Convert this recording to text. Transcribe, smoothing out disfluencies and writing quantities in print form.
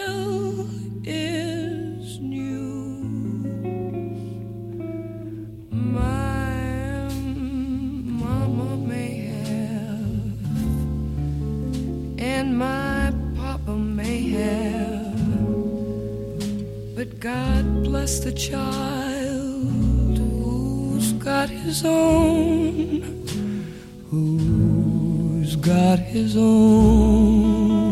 still is news. My mama may have, and my papa may have, but God bless the child who's got his own, who's got his own.